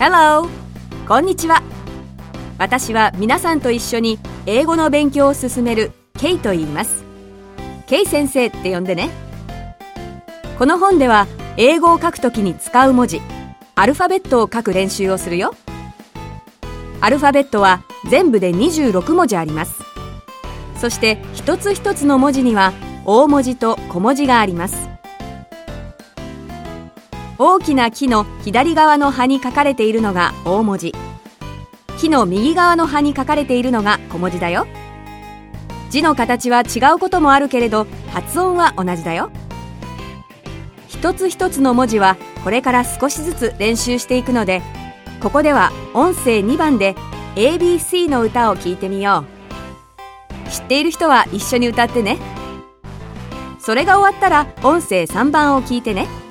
Hello! こんにちは。私は皆さんと一緒に英語の勉強を進めるケイと言います。ケイ先生って呼んでね。この本では英語を書くときに使う文字、アルファベットを書く練習をするよ。アルファベットは全部で26文字あります。そして一つ一つの文字には大文字と小文字があります。大きな木の左側の葉に書かれているのが大文字。木の右側の葉に書かれているのが小文字だよ。字の形は違うこともあるけれど、発音は同じだよ。一つ一つの文字はこれから少しずつ練習していくので、ここでは音声2番で ABC の歌を聞いてみよう。知っている人は一緒に歌ってね。それが終わったら音声3番を聞いてね。